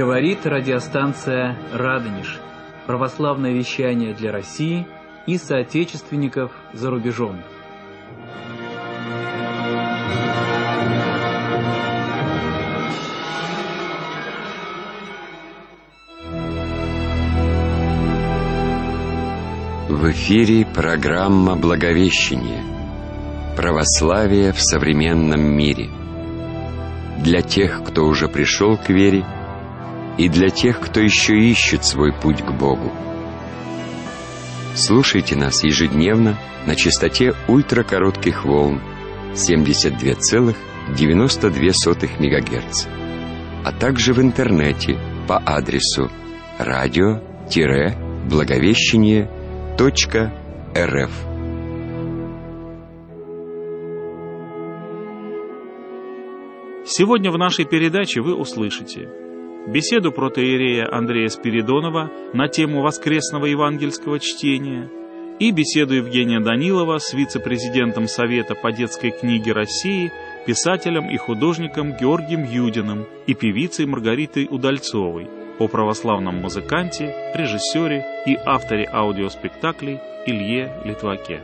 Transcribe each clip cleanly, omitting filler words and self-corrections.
Говорит радиостанция «Радонеж». Православное вещание для России и соотечественников за рубежом. В эфире программа «Благовещение. Православие в современном мире». Для тех, кто уже пришел к вере, и для тех, кто еще ищет свой путь к Богу. Слушайте нас ежедневно на частоте ультракоротких волн 72,92 МГц, а также в интернете по адресу radio-благовещение.рф. Сегодня в нашей передаче вы услышите беседу протоиерея Андрея Спиридонова на тему воскресного евангельского чтения и беседу Евгения Данилова с вице-президентом Совета по детской книге России, писателем и художником Георгием Юдиным и певицей Маргаритой Удальцовой о православном музыканте, режиссере и авторе аудиоспектаклей Илье Литваке.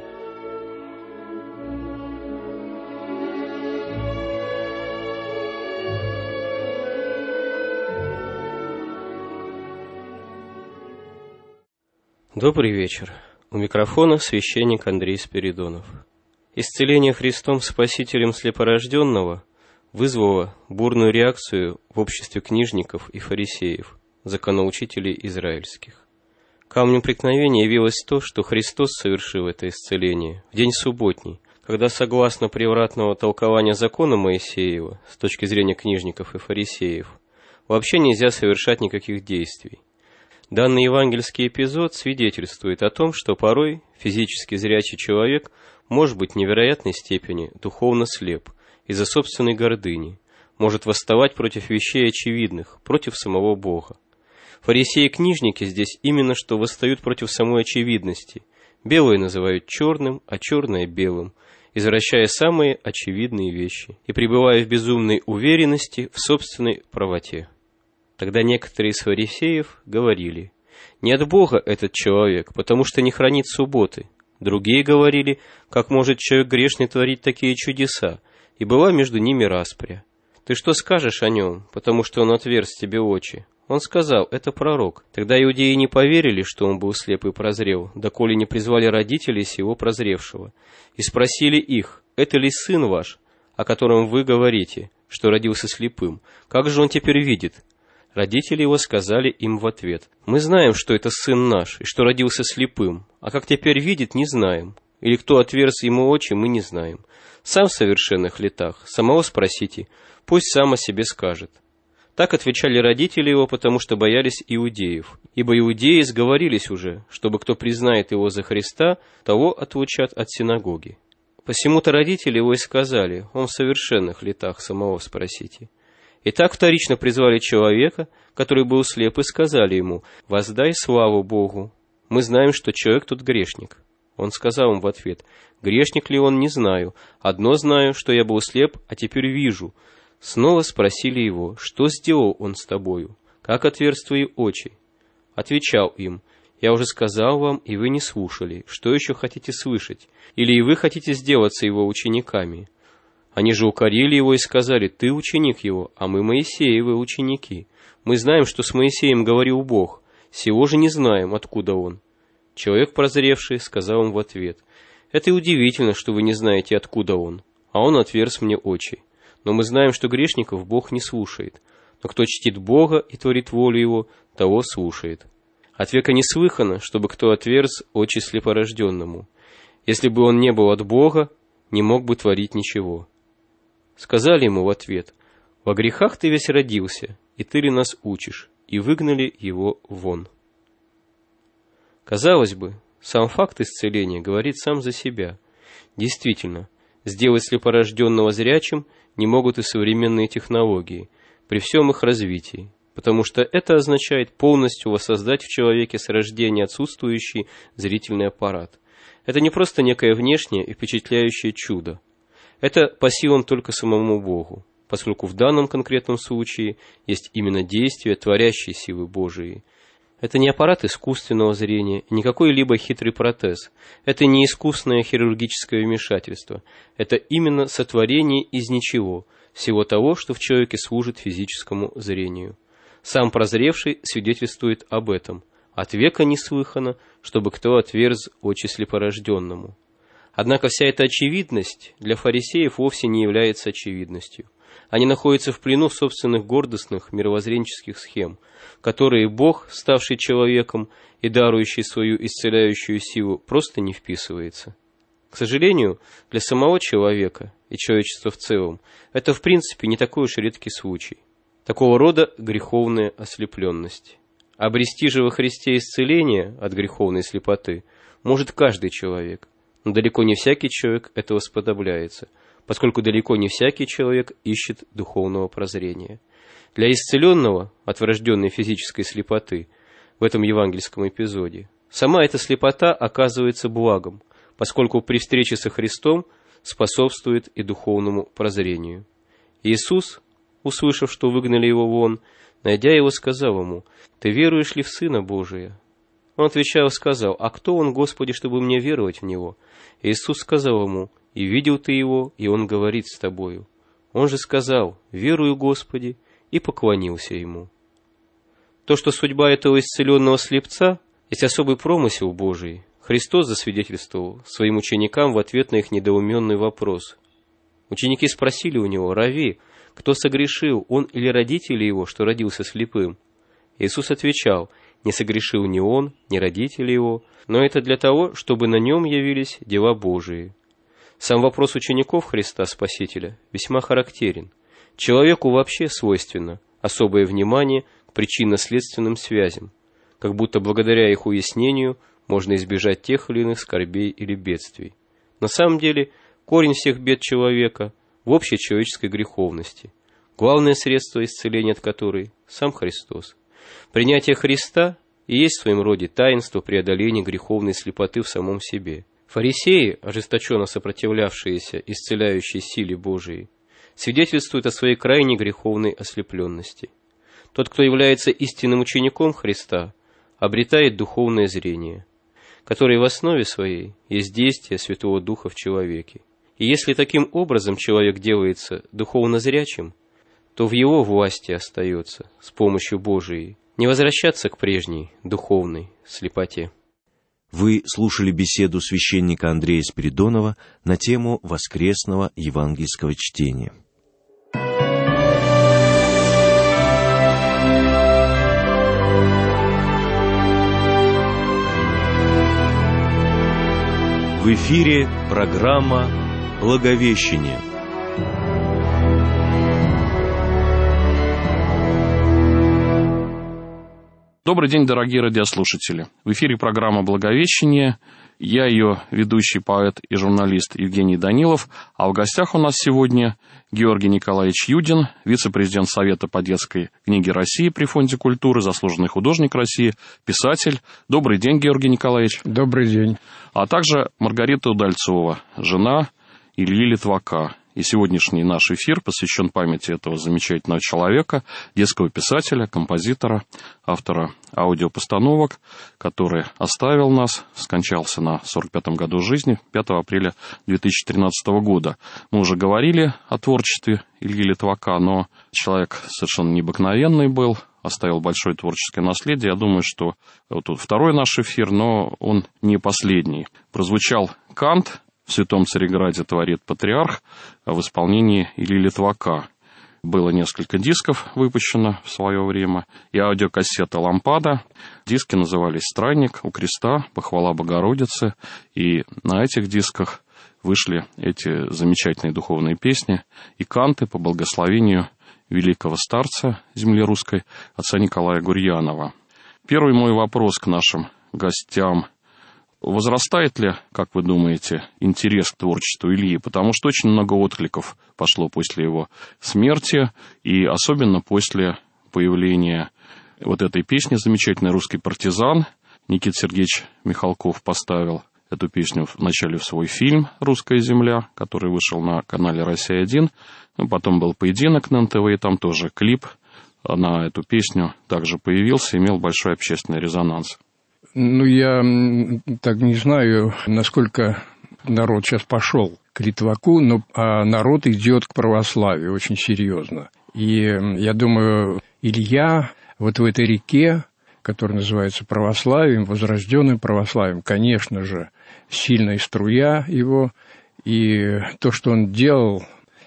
Добрый вечер. У микрофона священник Андрей Спиридонов. Исцеление Христом Спасителем слепорожденного вызвало бурную реакцию в обществе книжников и фарисеев, законоучителей израильских. Камнем преткновения явилось то, что Христос совершил это исцеление в день субботний, когда, согласно превратного толкования закона Моисеева, с точки зрения книжников и фарисеев, вообще нельзя совершать никаких действий. Данный евангельский эпизод свидетельствует о том, что порой физически зрячий человек может быть в невероятной степени духовно слеп из-за собственной гордыни, может восставать против вещей очевидных, против самого Бога. Фарисеи и книжники здесь именно что восстают против самой очевидности. Белое называют черным, а черное белым, извращая самые очевидные вещи и пребывая в безумной уверенности в собственной правоте. Тогда некоторые из фарисеев говорили: «Не от Бога этот человек, потому что не хранит субботы». Другие говорили: «Как может человек грешный творить такие чудеса?» И была между ними распря. «Ты что скажешь о нем, потому что он отверз тебе очи?» Он сказал: «Это пророк». Тогда иудеи не поверили, что он был слеп и прозрел, доколе не призвали родителей сего прозревшего, и спросили их: «Это ли сын ваш, о котором вы говорите, что родился слепым? Как же он теперь видит?» Родители его сказали им в ответ: «Мы знаем, что это сын наш, и что родился слепым, а как теперь видит, не знаем. Или кто отверз ему очи, мы не знаем. Сам в совершенных летах, самого спросите, пусть сам о себе скажет». Так отвечали родители его, потому что боялись иудеев, ибо иудеи сговорились уже, чтобы кто признает его за Христа, того отлучат от синагоги. Посему-то родители его и сказали: «Он в совершенных летах, самого спросите». И так вторично призвали человека, который был слеп, и сказали ему: «Воздай славу Богу. Мы знаем, что человек тут грешник». Он сказал им в ответ: «Грешник ли он, не знаю. Одно знаю, что я был слеп, а теперь вижу». Снова спросили его: «Что сделал он с тобою? Как отверз твои очи?» Отвечал им: «Я уже сказал вам, и вы не слушали. Что еще хотите слышать? Или и вы хотите сделаться его учениками?» Они же укорили его и сказали: «Ты ученик его, а мы Моисеевы ученики. Мы знаем, что с Моисеем говорил Бог, сего же не знаем, откуда он». Человек прозревший сказал им в ответ: «Это и удивительно, что вы не знаете, откуда он, а он отверз мне очи. Но мы знаем, что грешников Бог не слушает, но кто чтит Бога и творит волю его, того слушает. От века неслыхано, чтобы кто отверз очи слепорожденному. Если бы он не был от Бога, не мог бы творить ничего». Сказали ему в ответ: «Во грехах ты весь родился, и ты ли нас учишь?» И выгнали его вон. Казалось бы, сам факт исцеления говорит сам за себя. Действительно, сделать слепорожденного зрячим не могут и современные технологии, при всем их развитии, потому что это означает полностью воссоздать в человеке с рождения отсутствующий зрительный аппарат. Это не просто некое внешнее и впечатляющее чудо. Это по силам только самому Богу, поскольку в данном конкретном случае есть именно действие творящей силы Божией. Это не аппарат искусственного зрения, не какой-либо хитрый протез. Это не искусное хирургическое вмешательство. Это именно сотворение из ничего, всего того, что в человеке служит физическому зрению. Сам прозревший свидетельствует об этом. От века не слыхано, чтобы кто отверз очи слепорожденному. Однако вся эта очевидность для фарисеев вовсе не является очевидностью. Они находятся в плену собственных гордостных мировоззренческих схем, которые Бог, ставший человеком и дарующий свою исцеляющую силу, просто не вписывается. К сожалению, для самого человека и человечества в целом это в принципе не такой уж редкий случай. Такого рода греховная ослепленность. Обрести же во Христе исцеление от греховной слепоты может каждый человек, но далеко не всякий человек этого сподобляется, поскольку далеко не всякий человек ищет духовного прозрения. Для исцеленного от врожденной физической слепоты в этом евангельском эпизоде сама эта слепота оказывается благом, поскольку при встрече со Христом способствует и духовному прозрению. Иисус, услышав, что выгнали его вон, найдя его, сказал ему: «Ты веруешь ли в Сына Божия?» Он отвечал и сказал: «А кто он, Господи, чтобы мне веровать в Него?» Иисус сказал ему: «И видел ты его, и он говорит с тобою». Он же сказал: «Верую, Господи», и поклонился ему. То, что судьба этого исцеленного слепца есть особый промысел Божий, Христос засвидетельствовал своим ученикам в ответ на их недоуменный вопрос. Ученики спросили у него: «Рави, кто согрешил, он или родители его, что родился слепым?» Иисус отвечал: «Не согрешил ни он, ни родители его, но это для того, чтобы на нем явились дела Божии». Сам вопрос учеников Христа Спасителя весьма характерен. Человеку вообще свойственно особое внимание к причинно-следственным связям, как будто благодаря их уяснению можно избежать тех или иных скорбей или бедствий. На самом деле, корень всех бед человека в общей человеческой греховности, главное средство исцеления от которой – сам Христос. Принятие Христа и есть в своем роде таинство преодоления греховной слепоты в самом себе. Фарисеи, ожесточенно сопротивлявшиеся исцеляющей силе Божией, свидетельствуют о своей крайней греховной ослепленности. Тот, кто является истинным учеником Христа, обретает духовное зрение, которое в основе своей есть действие Святого Духа в человеке. И если таким образом человек делается духовно зрячим, то в его власти остается с помощью Божией не возвращаться к прежней духовной слепоте. Вы слушали беседу священника Андрея Спиридонова на тему воскресного евангельского чтения. В эфире программа «Благовещение». Добрый день, дорогие радиослушатели. В эфире программа «Благовещение». Я ее ведущий поэт и журналист Евгений Данилов, а в гостях у нас сегодня Георгий Николаевич Юдин, вице-президент Совета по детской книге России при Фонде культуры, заслуженный художник России, писатель. Добрый день, Георгий Николаевич. Добрый день. А также Маргарита Удальцова, жена Ильи Литвака. И сегодняшний наш эфир посвящен памяти этого замечательного человека, детского писателя, композитора, автора аудиопостановок, который оставил нас, скончался на 45-м году жизни, 5 апреля 2013 года. Мы уже говорили о творчестве Ильи Литвака, но человек совершенно необыкновенный был, оставил большое творческое наследие. Я думаю, что вот тут второй наш эфир, но он не последний. Прозвучал кант «В Святом Цареграде творит патриарх» в исполнении Ильи Литвака. Было несколько дисков выпущено в свое время, и аудиокассета «Лампада». Диски назывались «Странник», «У креста», «Похвала Богородицы», и на этих дисках вышли эти замечательные духовные песни и канты по благословению великого старца земли русской, отца Николая Гурьянова. Первый мой вопрос к нашим гостям: возрастает ли, как вы думаете, интерес к творчеству Ильи? Потому что очень много откликов пошло после его смерти, и особенно после появления вот этой песни замечательной «Русский партизан». Никита Сергеевич Михалков поставил эту песню вначале в свой фильм «Русская земля», который вышел на канале «Россия-1». Потом был поединок на НТВ, и там тоже клип на эту песню также появился, имел большой общественный резонанс. Я так не знаю, насколько народ сейчас пошел к Литваку, но народ идет к православию очень серьезно. И я думаю, Илья вот в этой реке, которая называется православием, возрожденным православием, конечно же, сильная струя его, и то, что он делал,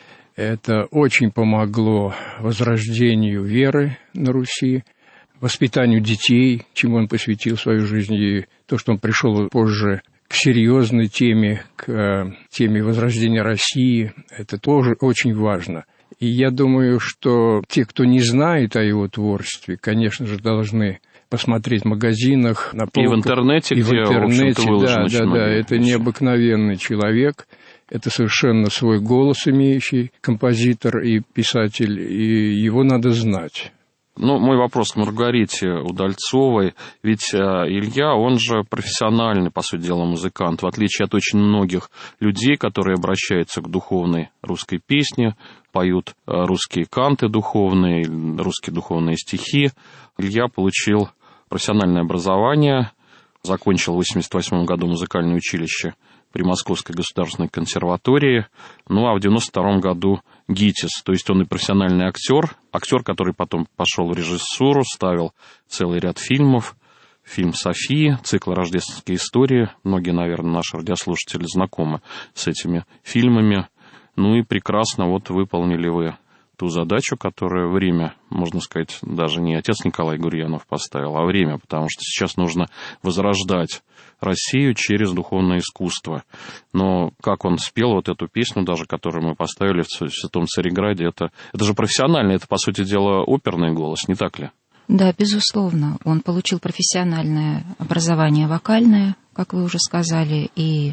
это очень помогло возрождению веры на Руси, воспитанию детей, чему он посвятил свою жизнь, и то, что он пришел позже к серьезной теме, к теме возрождения России, это тоже очень важно. И я думаю, что те, кто не знает о его творчестве, конечно же, должны посмотреть в магазинах, на полках. И в интернете, и в интернете, да, это необыкновенный человек. Это совершенно свой голос имеющий композитор и писатель, и его надо знать. Мой вопрос к Маргарите Удальцовой. Ведь Илья, он же профессиональный, по сути дела, музыкант, в отличие от очень многих людей, которые обращаются к духовной русской песне, поют русские канты духовные, русские духовные стихи. Илья получил профессиональное образование, закончил в 1988 году музыкальное училище при Московской государственной консерватории, а в 1992 году ГИТИС, то есть он и профессиональный актер, который потом пошел в режиссуру, ставил целый ряд фильмов, фильм «София», цикл «Рождественские истории», многие, наверное, наши радиослушатели знакомы с этими фильмами, и прекрасно выполнили вы ту задачу, которую время, можно сказать, даже не отец Николай Гурьянов поставил, а время, потому что сейчас нужно возрождать Россию через духовное искусство. Но как он спел эту песню, даже которую мы поставили в Святом Цареграде, это же профессионально, это, по сути дела, оперный голос, не так ли? Да, безусловно. Он получил профессиональное образование вокальное, как вы уже сказали, и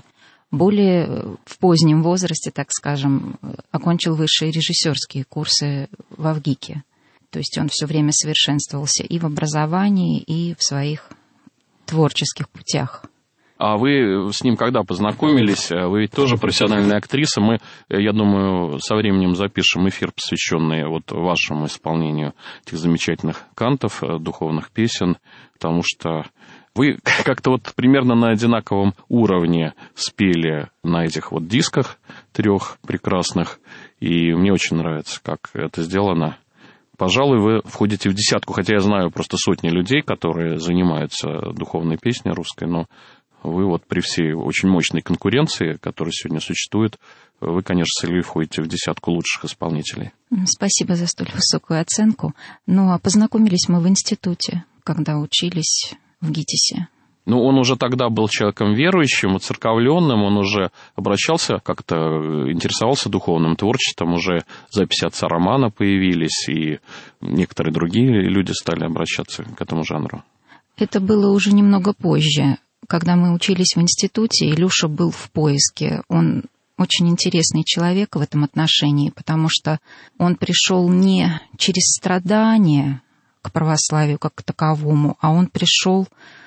более в позднем возрасте, так скажем, окончил высшие режиссерские курсы в ВГИКе. То есть он все время совершенствовался и в образовании, и в своих творческих путях. А вы с ним когда познакомились? Вы ведь тоже профессиональная актриса. Мы, я думаю, со временем запишем эфир, посвященный вашему исполнению этих замечательных кантов, духовных песен, потому что вы как-то примерно на одинаковом уровне спели на этих дисках 3 прекрасных, и мне очень нравится, как это сделано. Пожалуй, вы входите в 10, хотя я знаю просто сотни людей, которые занимаются духовной песней русской, но вы при всей очень мощной конкуренции, которая сегодня существует, вы, конечно, с Ильей входите в 10 лучших исполнителей. Спасибо за столь высокую оценку. А познакомились мы в институте, когда учились в ГИТИСе. Он уже тогда был человеком верующим, уцерковленным, он уже обращался, как-то интересовался духовным творчеством, уже записи отца Романа появились, и некоторые другие люди стали обращаться к этому жанру. Это было уже немного позже. Когда мы учились в институте, Илюша был в поиске. Он очень интересный человек в этом отношении, потому что он пришел не через страдания к православию как к таковому, а он пришел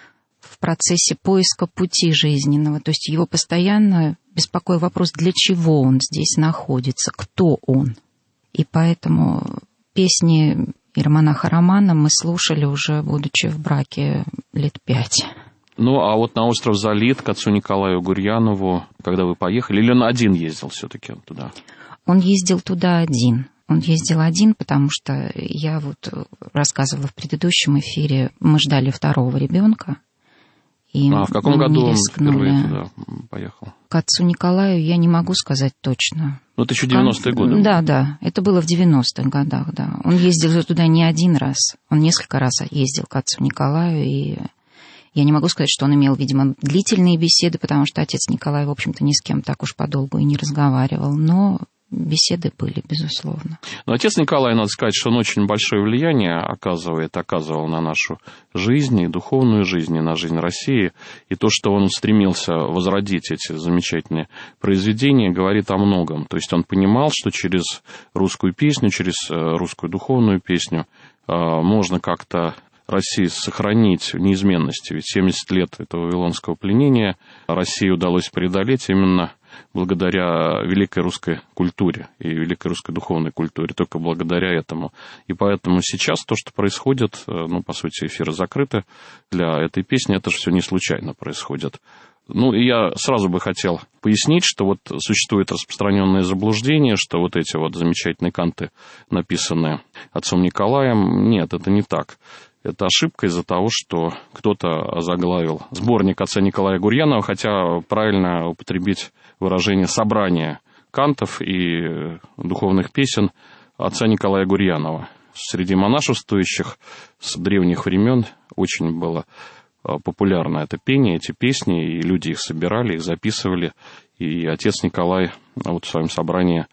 в процессе поиска пути жизненного. То есть его постоянно беспокоил вопрос, для чего он здесь находится, кто он. И поэтому песни иеромонаха Романа мы слушали уже, будучи в браке, лет 5. А на остров Залит к отцу Николаю Гурьянову, когда вы поехали, или он один ездил все-таки туда? Он ездил туда один. Он ездил один, потому что я рассказывала в предыдущем эфире, мы ждали 2-го ребенка. И в каком году он впервые туда поехал? К отцу Николаю я не могу сказать точно. Это еще 90-е годы? Да, это было в 90-х годах, да. Он ездил туда не один раз, он несколько раз ездил к отцу Николаю, и я не могу сказать, что он имел, видимо, длительные беседы, потому что отец Николай, в общем-то, ни с кем так уж подолгу и не разговаривал, но беседы были, безусловно. Но отец Николай, надо сказать, что он очень большое влияние оказывал на нашу жизнь, и духовную жизнь, и на жизнь России. И то, что он стремился возродить эти замечательные произведения, говорит о многом. То есть он понимал, что через русскую песню, через русскую духовную песню можно как-то России сохранить неизменности. Ведь 70 лет этого вавилонского пленения России удалось преодолеть именно благодаря великой русской культуре и великой русской духовной культуре, только благодаря этому. И поэтому сейчас то, что происходит, по сути, эфиры закрыты для этой песни, это же все не случайно происходит. И я сразу бы хотел пояснить, что вот существует распространенное заблуждение, что вот эти вот замечательные канты, написанные отцом Николаем, нет, это не так. Это ошибка из-за того, что кто-то озаглавил сборник отца Николая Гурьянова, хотя правильно употребить выражение «собрание кантов и духовных песен отца Николая Гурьянова». Среди монашествующих с древних времен очень было популярно это пение, эти песни, и люди их собирали, их записывали. И отец Николай в своем собрании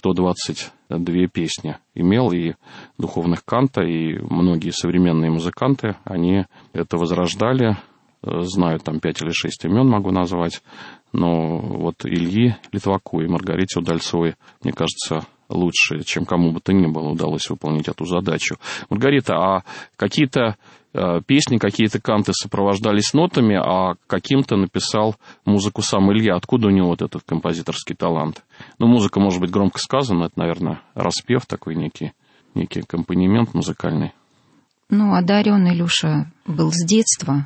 122 песни имел, и духовных канта, и многие современные музыканты, они это возрождали. Знаю, 5 или 6 имен могу назвать, но вот Ильи Литваку и Маргарите Удальцовой, мне кажется, лучше, чем кому бы то ни было, удалось выполнить эту задачу. Маргарита, а какие-то песни, какие-то канты сопровождались нотами, а каким-то написал музыку сам Илья. Откуда у него вот этот композиторский талант? Музыка, может быть, громко сказана, это, наверное, распев такой некий аккомпанемент музыкальный. Одарен Илюша был с детства,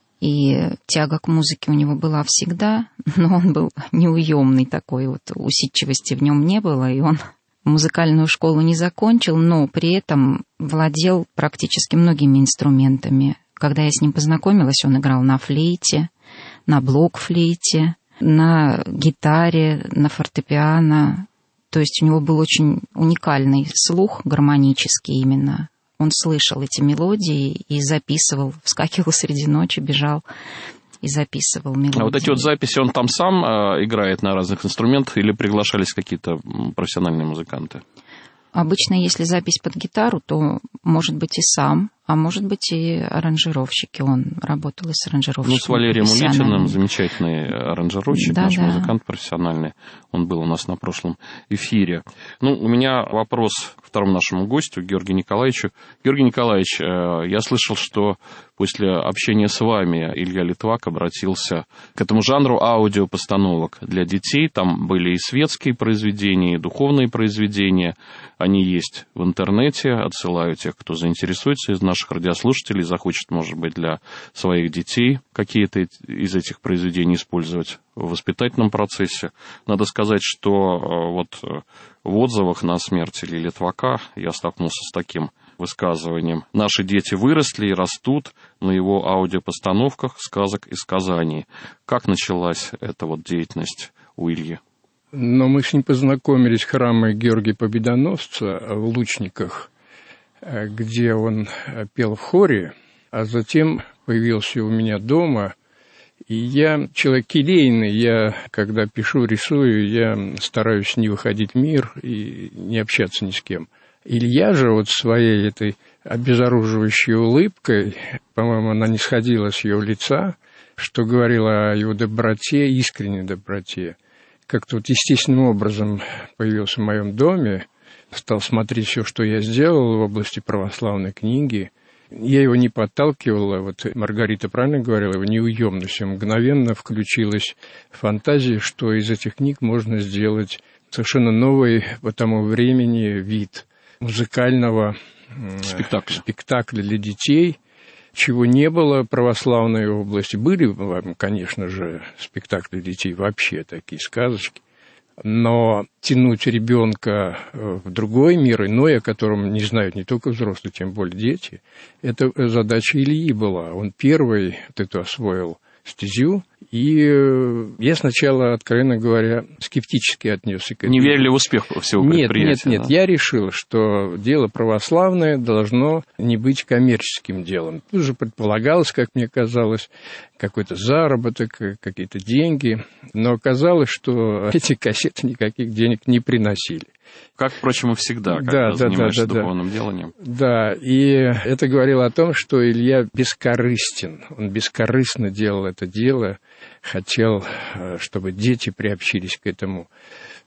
и тяга к музыке у него была всегда, но он был неуемный такой, усидчивости в нем не было, и он музыкальную школу не закончил, но при этом владел практически многими инструментами. Когда я с ним познакомилась, он играл на флейте, на блокфлейте, на гитаре, на фортепиано. То есть у него был очень уникальный слух, гармонический именно. Он слышал эти мелодии и записывал, вскакивал среди ночи, бежал и записывал мелодии. А вот эти вот записи он там сам играет на разных инструментах или приглашались какие-то профессиональные музыканты? Обычно, если запись под гитару, то, может быть, и сам, а может быть, и аранжировщики. Он работал и с аранжировщиком. С Валерием Улитиным, замечательный аранжировщик, наш музыкант профессиональный. Он был у нас на прошлом эфире. У меня вопрос к второму нашему гостю, Георгию Николаевичу. Георгий Николаевич, я слышал, что после общения с вами Илья Литвак обратился к этому жанру аудиопостановок для детей. Там были и светские произведения, и духовные произведения. Они есть в интернете. Отсылаю тех, кто заинтересуется из наших радиослушателей, захочет, может быть, для своих детей какие-то из этих произведений использовать в воспитательном процессе. Надо сказать, что в отзывах на смерть Ильи Литвака я столкнулся с таким высказыванием. Наши дети выросли и растут на его аудиопостановках сказок и сказаний. Как началась эта деятельность у Ильи? Мы с ним познакомились в храме Георгия Победоносца в Лучниках, где он пел в хоре, а затем появился у меня дома. И я человек келейный, я, когда пишу, рисую, я стараюсь не выходить в мир и не общаться ни с кем. Илья же своей этой обезоруживающей улыбкой, по-моему, она не сходила с его лица, что говорило о его доброте, искренней доброте. Как-то естественным образом появился в моем доме, стал смотреть все, что я сделал в области православной книги. Я его не подталкивал, Маргарита правильно говорила, в неуемность. Мгновенно включилась фантазия, что из этих книг можно сделать совершенно новый по тому времени вид музыкального спектакля для детей, чего не было в православной области. Были, конечно же, спектакли для детей вообще, такие сказочки. Но тянуть ребенка в другой мир, иной, о котором не знают не только взрослые, тем более дети, это задача Ильи была. Он первый эту освоил стезю, и я сначала, откровенно говоря, скептически отнесся к этому. Не верили в успех всего предприятия? Нет. Я решил, что дело православное должно не быть коммерческим делом. Тут же предполагалось, как мне казалось, какой-то заработок, какие-то деньги. Но оказалось, что эти кассеты никаких денег не приносили. Как, впрочем, и всегда, когда занимаешься духовным деланием. Да, и это говорило о том, что Илья бескорыстен. Он бескорыстно делал это дело, хотел, чтобы дети приобщились к этому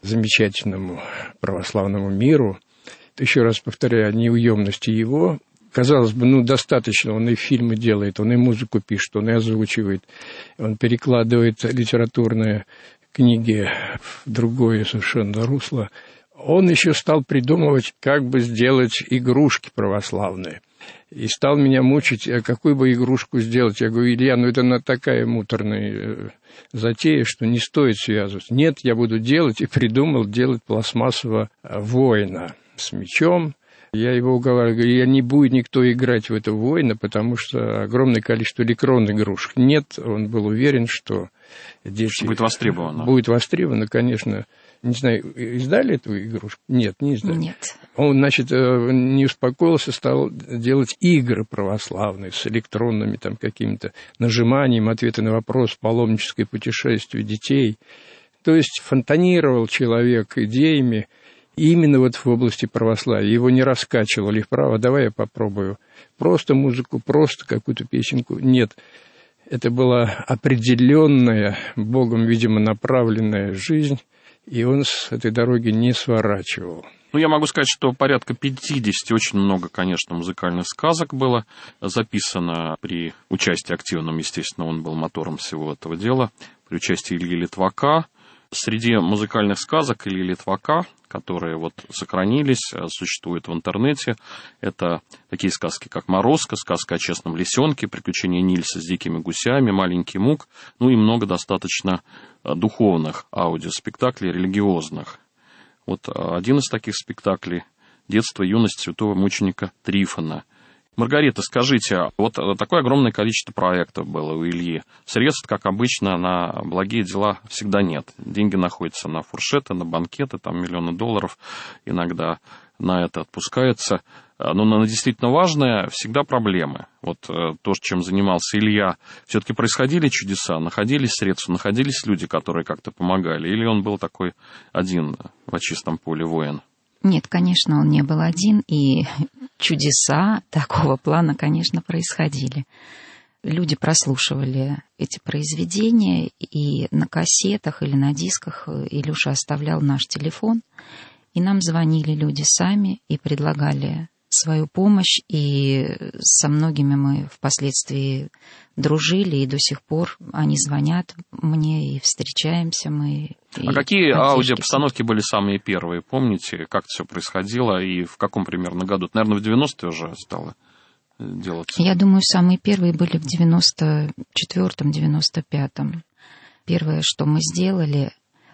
замечательному православному миру. Еще раз повторяю, о неуемности его, Казалось бы, достаточно, он и фильмы делает, он и музыку пишет, он и озвучивает, он перекладывает литературные книги в другое совершенно русло. Он еще стал придумывать, как бы сделать игрушки православные. И стал меня мучить, какую бы игрушку сделать. Я говорю: Илья, это такая муторная затея, что не стоит связываться. Нет, я буду делать, и придумал делать пластмассового воина с мечом. Я его уговариваю, говорю: не будет никто играть в этого воина, потому что огромное количество электронных игрушек. Нет, он был уверен, что дети... Будет востребовано. Будет востребовано, конечно. Не знаю, издали эту игрушку? Нет, не издали. Нет. Он, не успокоился, стал делать игры православные с электронными какими-то нажиманием, ответы на вопрос, паломническое путешествие детей. То есть фонтанировал человек идеями именно в области православия. Его не раскачивали вправо: давай я попробую просто музыку, просто какую-то песенку. Нет. Это была определенная, Богом, видимо, направленная жизнь, и он с этой дороги не сворачивал. Я могу сказать, что порядка 50, очень много, конечно, музыкальных сказок было записано при участии активном, естественно, он был мотором всего этого дела, при участии Ильи Литвака. Среди музыкальных сказок Ильи Литвака, которые сохранились, существуют в интернете, это такие сказки, как «Морозко», сказка о честном лисенке, «Приключения Нильса с дикими гусями», «Маленький Мук», и много достаточно духовных аудиоспектаклей, религиозных. Один из таких спектаклей «Детство и юность святого мученика Трифона». Маргарита, скажите, такое огромное количество проектов было у Ильи. Средств, как обычно, на благие дела всегда нет. Деньги находятся на фуршеты, на банкеты, миллионы долларов иногда на это отпускаются. Но на действительно важное всегда проблемы. То, чем занимался Илья, все-таки происходили чудеса, находились средства, находились люди, которые как-то помогали? Или он был такой один в чистом поле воин? Нет, конечно, он не был один, и чудеса такого плана, конечно, происходили. Люди прослушивали эти произведения, и на кассетах или на дисках Илюша оставлял наш телефон, и нам звонили люди сами и предлагали свою помощь, и со многими мы впоследствии дружили, и до сих пор они звонят мне, и встречаемся мы. А какие аудиопостановки были самые первые? Помните, как это все происходило и в каком примерно году? Наверное, в 90-е уже стало делаться. Я думаю, самые первые были в 94-м, 95-м. Первое, что мы сделали,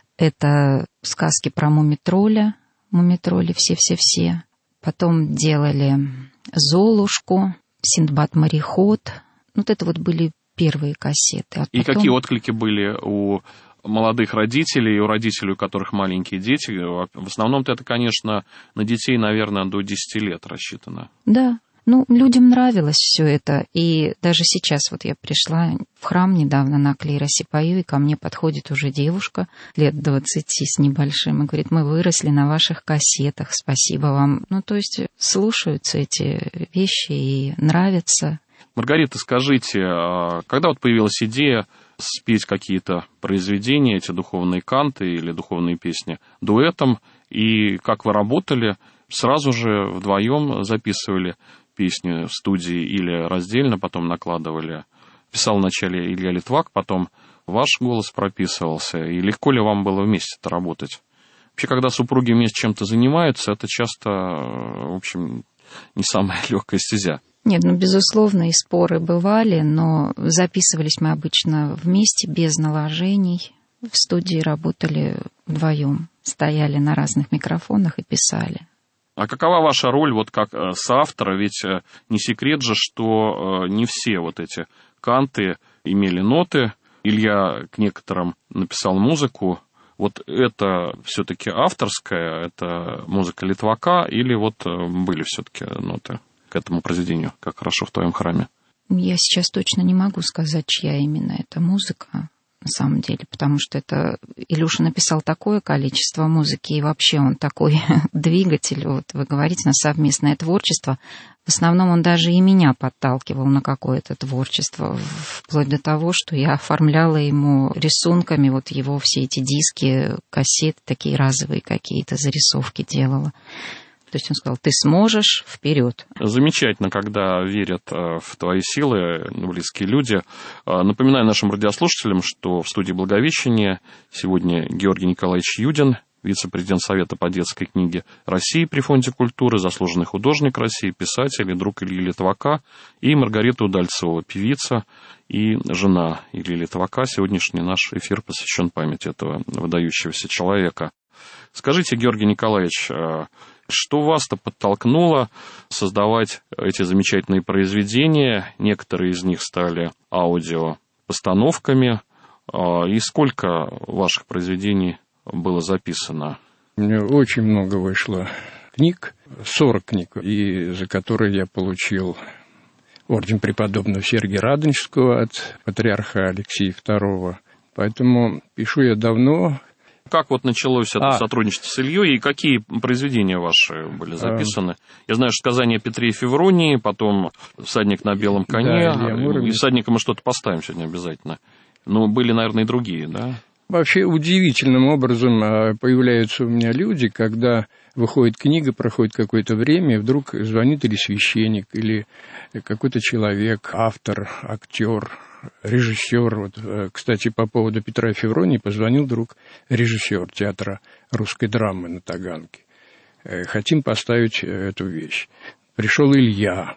это сказки про Мумитроля. Мумитроли все-все-все. Потом делали «Золушку», «Синдбад-мореход». Это были первые кассеты. И какие отклики были у молодых родителей, у родителей, у которых маленькие дети? В основном-то это, конечно, на детей, наверное, до 10 лет рассчитано. Да. Людям нравилось все это. И даже сейчас я пришла в храм недавно на клиросе пою, и ко мне подходит уже девушка лет 20 с небольшим и говорит: мы выросли на ваших кассетах, спасибо вам. То есть слушаются эти вещи и нравятся. Маргарита, скажите, когда появилась идея спеть какие-то произведения, эти духовные канты или духовные песни дуэтом, и как вы работали? Сразу же вдвоем записывали песни в студии или раздельно, потом накладывали? Писал вначале Илья Литвак, потом ваш голос прописывался. И легко ли вам было вместе-то работать? Вообще, когда супруги вместе чем-то занимаются, это часто, в общем, не самая легкая стезя. Нет, безусловно, и споры бывали, но записывались мы обычно вместе, без наложений. В студии работали вдвоем, стояли на разных микрофонах и писали. А какова ваша роль как соавтора? Ведь не секрет же, что не все эти канты имели ноты. Илья к некоторым написал музыку. Это все-таки авторская, это музыка Литвака, или были все-таки ноты к этому произведению, как хорошо в твоем храме? Я сейчас точно не могу сказать, чья именно эта музыка. На самом деле, потому что Илюша написал такое количество музыки, и вообще он такой двигатель, вы говорите, на совместное творчество. В основном он даже и меня подталкивал на какое-то творчество, вплоть до того, что я оформляла ему рисунками его все эти диски, кассеты, такие разовые какие-то зарисовки делала. То есть он сказал: ты сможешь, вперед. Замечательно, когда верят в твои силы близкие люди. Напоминаю нашим радиослушателям, что в студии «Благовещения» сегодня Георгий Николаевич Юдин, вице-президент Совета по детской книге России при Фонде культуры, заслуженный художник России, писатель и друг Ильи Литвака, и Маргарита Удальцова, певица и жена Ильи Литвака. Сегодняшний наш эфир посвящен памяти этого выдающегося человека. Скажите, Георгий Николаевич, что вас-то подтолкнуло создавать эти замечательные произведения? Некоторые из них стали аудиопостановками. И сколько ваших произведений было записано? У меня очень много вышло книг, 40 книг, и за которые я получил орден преподобного Сергия Радонежского от патриарха Алексея II. Поэтому пишу я давно. Как вот началось это сотрудничество с Ильей, и какие произведения ваши были записаны? Я знаю, что «Сказание о Петре и Февронии», потом «Всадник на белом коне», и «Всадника» мы что-то поставим сегодня обязательно. Но были, наверное, и другие, да? Вообще удивительным образом появляются у меня люди, когда выходит книга, проходит какое-то время, и вдруг звонит или священник, или какой-то человек, автор, актер, режиссер. Вот, кстати, по поводу Петра и Февронии позвонил вдруг режиссер театра русской драмы на Таганке. Хотим поставить эту вещь. Пришел Илья,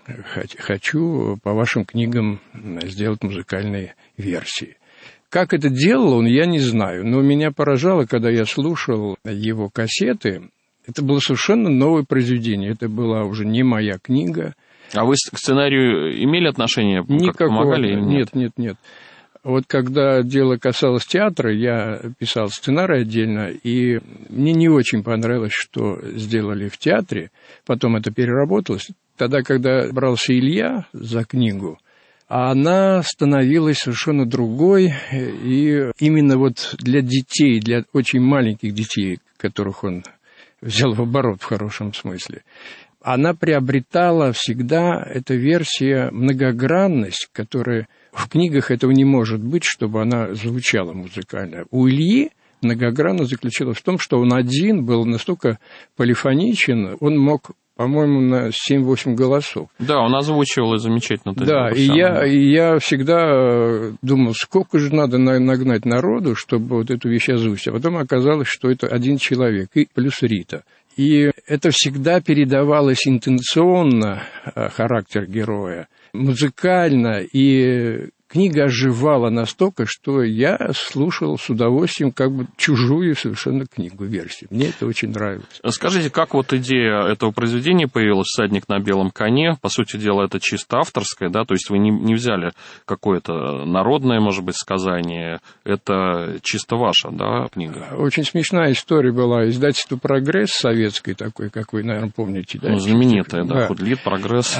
хочу по вашим книгам сделать музыкальные версии. Как это делал он, я не знаю, но меня поражало, когда я слушал его кассеты, это было совершенно новое произведение, это была уже не моя книга. А вы к сценарию имели отношение? Никакого. Помогали или нет? Нет. Вот когда дело касалось театра, я писал сценарий отдельно, и мне не очень понравилось, что сделали в театре, потом это переработалось. Тогда, когда брался Илья за книгу, она становилась совершенно другой, и именно вот для детей, для очень маленьких детей, которых он взял в оборот в хорошем смысле, она приобретала всегда, эта версия, многогранность, которая в книгах этого не может быть, чтобы она звучала музыкально. У Ильи многогранность заключалась в том, что он один был настолько полифоничен, он мог, по-моему, на 7-8 голосов. Да, он озвучивал и замечательно. Да, и я всегда думал, сколько же надо нагнать народу, чтобы вот эту вещь озвучить. А потом оказалось, что это один человек, и плюс Рита. И это всегда передавалось интенционно, характер героя, музыкально, и книга оживала настолько, что я слушал с удовольствием как бы чужую совершенно книгу, версию. Мне это очень нравилось. Скажите, как вот идея этого произведения появилась, «Всадник на белом коне»? По сути дела, это чисто авторское, да? То есть вы не взяли какое-то народное, может быть, сказание. Это чисто ваша, да, книга? Очень смешная история была. Издательство «Прогресс» советское такое, как вы, наверное, помните. Да? Ну, знаменитое, да. «Худлит», «Прогресс»,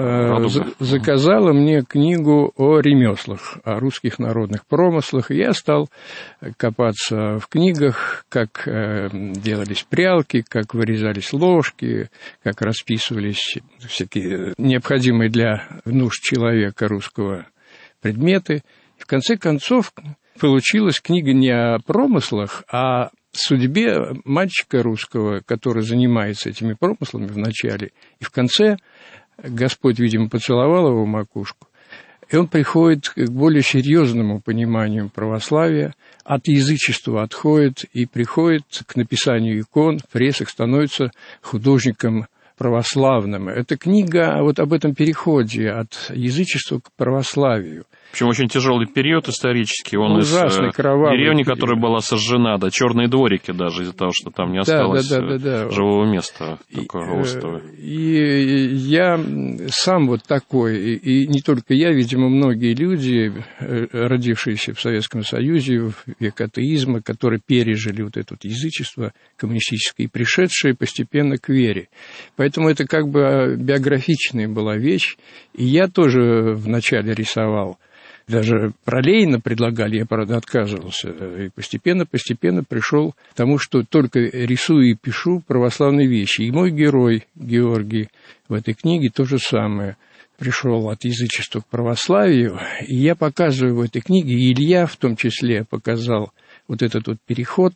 заказала мне книгу о ремеслах, о русских народных промыслах. И я стал копаться в книгах, как делались прялки, как вырезались ложки, как расписывались всякие необходимые для нужд человека русского предметы. И в конце концов получилась книга не о промыслах, а о судьбе мальчика русского, который занимается этими промыслами в начале. И в конце Господь, видимо, поцеловал его в макушку. И он приходит к более серьезному пониманию православия, от язычества отходит и приходит к написанию икон, фресок, становится художником православным. Это книга вот об этом переходе от язычества к православию. Причем очень тяжелый период исторический. Он ужасный, из кровавый деревни, период, которая была сожжена, да, черные дворики даже, из-за того, что там не осталось живого места, такого острова. И я сам вот такой, и не только я, видимо, многие люди, родившиеся в Советском Союзе, в век атеизма, которые пережили вот это вот язычество коммунистическое и пришедшие постепенно к вере. Поэтому это как бы биографичная была вещь, и я тоже вначале рисовал. Даже параллельно предлагали, я, правда, отказывался. И постепенно пришел к тому, что только рисую и пишу православные вещи. И мой герой, Георгий, в этой книге то же самое. Пришел от язычества к православию. И я показываю в этой книге, и Илья в том числе показал вот этот вот переход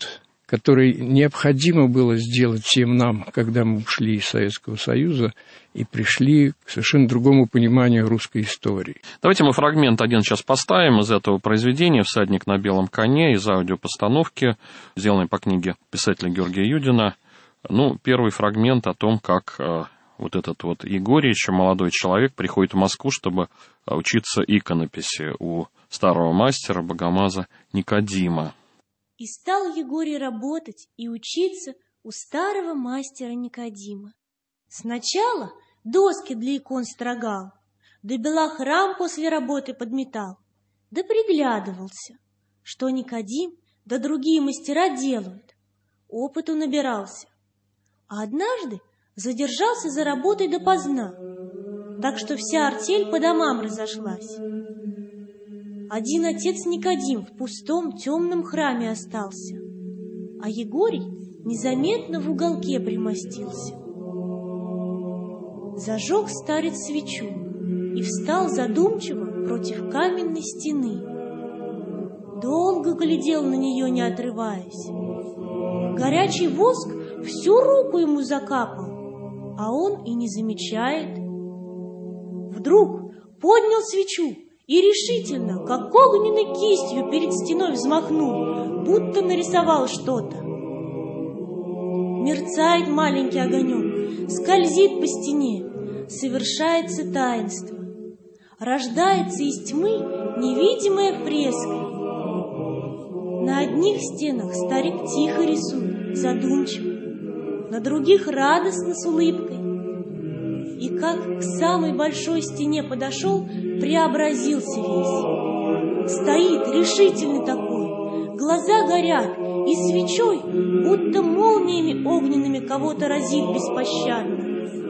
который необходимо было сделать всем нам, когда мы ушли из Советского Союза и пришли к совершенно другому пониманию русской истории. Давайте мы фрагмент один сейчас поставим из этого произведения «Всадник на белом коне» из аудиопостановки, сделанной по книге писателя Георгия Юдина. Первый фрагмент о том, как вот этот вот Егорий, еще молодой человек, приходит в Москву, чтобы учиться иконописи у старого мастера, богомаза Никодима. И стал Егорий работать и учиться у старого мастера Никодима. Сначала доски для икон строгал, да бела храм после работы подметал, да приглядывался, что Никодим да другие мастера делают. Опыту набирался. А однажды задержался за работой допоздна, так что вся артель по домам разошлась. Один отец Никодим в пустом темном храме остался, а Егорий незаметно в уголке примостился. Зажег старец свечу и встал задумчиво против каменной стены. Долго глядел на нее, не отрываясь. Горячий воск всю руку ему закапал, а он и не замечает. Вдруг поднял свечу и решительно, как огненной кистью перед стеной взмахнул, будто нарисовал что-то. Мерцает маленький огонек, скользит по стене, совершается таинство. Рождается из тьмы невидимая фреска. На одних стенах старик тихо рисует, задумчиво, на других радостно с улыбкой. И как к самой большой стене подошел, преобразился весь. Стоит решительный такой, глаза горят, и свечой, будто молниями огненными, кого-то разит беспощадно.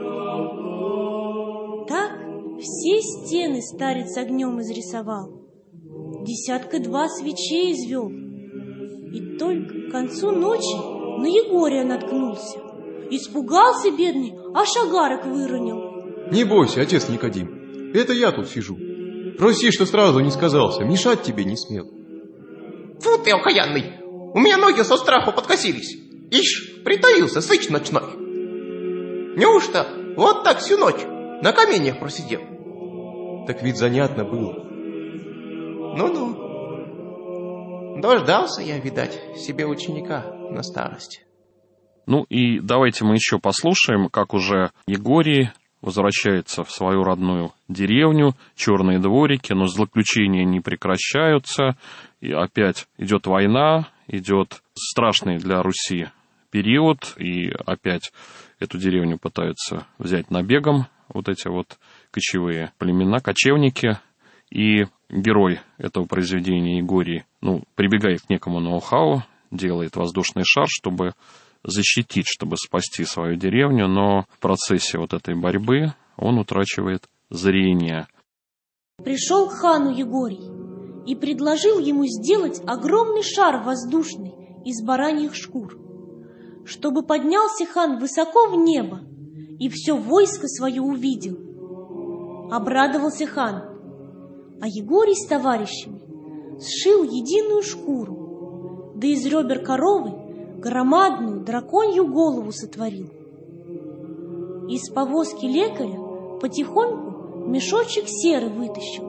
Так все стены старец огнем изрисовал, 10-2 свечей извел. И только к концу ночи на Егория наткнулся. Испугался бедный, аж огарок выронил. Не бойся, отец Никодим, это я тут сижу. Проси, что сразу не сказался, мешать тебе не смел. Фу ты, окаянный, у меня ноги со страху подкосились. Ишь, притаился сыч ночной. Неужто вот так всю ночь на каменьях просидел? Так ведь занятно было. Ну-ну. Дождался я, видать, себе ученика на старости. И давайте мы еще послушаем, как уже Егорий возвращается в свою родную деревню, черные дворики, но злоключения не прекращаются, и опять идет война, идет страшный для Руси период, и опять эту деревню пытаются взять набегом вот эти вот кочевые племена, кочевники, и герой этого произведения Егорий, прибегает к некому ноу-хау, делает воздушный шар, чтобы защитить, чтобы спасти свою деревню, но в процессе вот этой борьбы он утрачивает зрение. Пришел к хану Егорий и предложил ему сделать огромный шар воздушный из бараньих шкур, чтобы поднялся хан высоко в небо и все войско свое увидел. Обрадовался хан, а Егорий с товарищами сшил единую шкуру, да из ребер коровы громадную драконью голову сотворил. Из повозки лекаря потихоньку мешочек серы вытащил.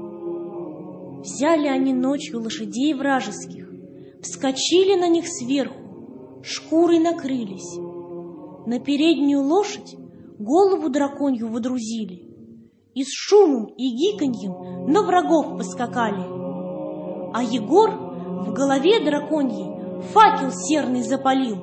Взяли они ночью лошадей вражеских, вскочили на них сверху, шкурой накрылись. На переднюю лошадь голову драконью водрузили и с шумом и гиканьем на врагов поскакали. А Егор в голове драконьей факел серный запалил.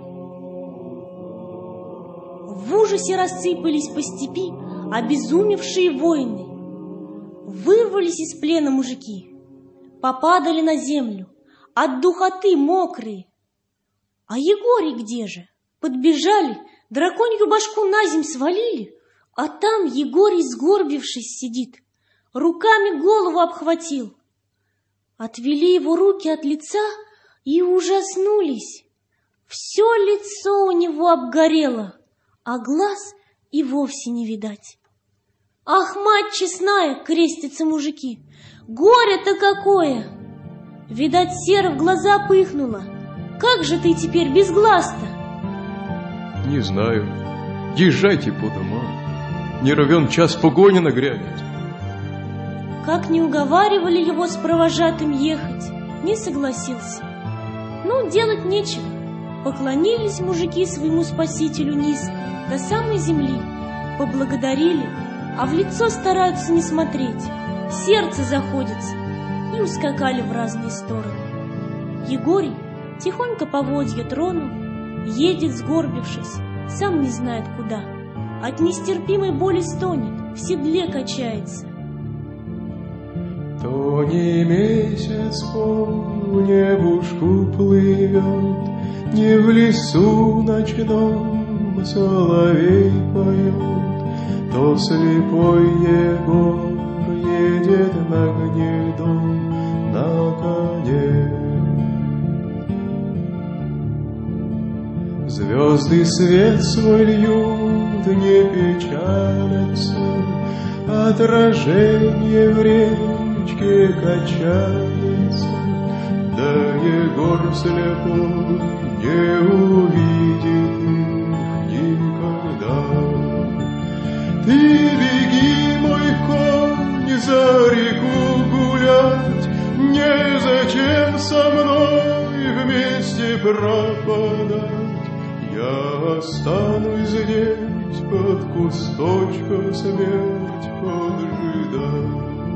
В ужасе рассыпались по степи обезумевшие воины. Вырвались из плена мужики, попадали на землю, от духоты мокрые. А Егорий где же? Подбежали, драконью башку наземь свалили, а там Егорий, сгорбившись, сидит, руками голову обхватил. Отвели его руки от лица и ужаснулись. Все лицо у него обгорело, а глаз и вовсе не видать. Ах, мать честная, крестятся мужики, горе-то какое! Видать, сера в глаза пыхнула, как же ты теперь без глаз-то? Не знаю. Езжайте по домам. Не равен час погони нагрянет. Как не уговаривали его с провожатым ехать, не согласился. Ну, делать нечего. Поклонились мужики своему спасителю низко, до самой земли. Поблагодарили, а в лицо стараются не смотреть. Сердце заходится. И ускакали в разные стороны. Егорий тихонько поводья тронул, едет, сгорбившись, сам не знает куда. От нестерпимой боли стонет, в седле качается. То не месяц по небушку плывет, не в лесу ночном соловей поет, то слепой Егор едет на гнедо на коне. Звезды свет свой льют, не печалятся, отражение в речке качается, да Егор слепой не увидит их никогда. Ты беги, мой конь, за реку гулять, незачем со мной вместе пропадать. Я останусь здесь под кусточком смерть поджидать.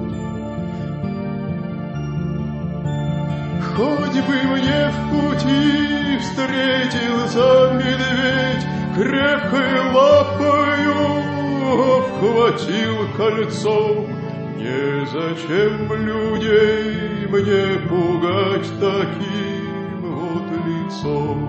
Хоть бы мне в пути встретился медведь, крепкой лапою обхватил кольцом. Незачем людей мне пугать таким вот лицом.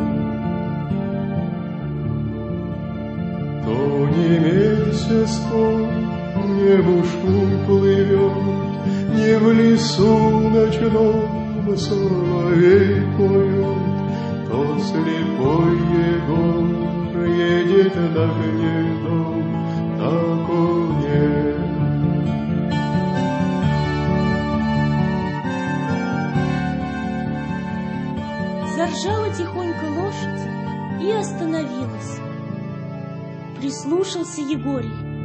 То не месяц по небушку плывет, не в лесу ночном соловей поет, то слепой Егор едет на гнедо на коне. Заржала тихонько лошадь и остановилась. Прислушался Егорий.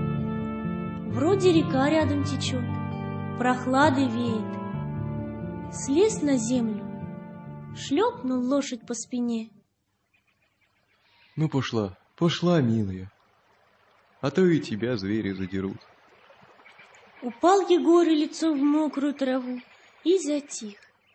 Вроде река рядом течет, прохладой веет. Слез на землю, шлепнул лошадь по спине. Ну, пошла, пошла, милая, а то и тебя звери задерут. Упал Егорий лицом в мокрую траву и затих.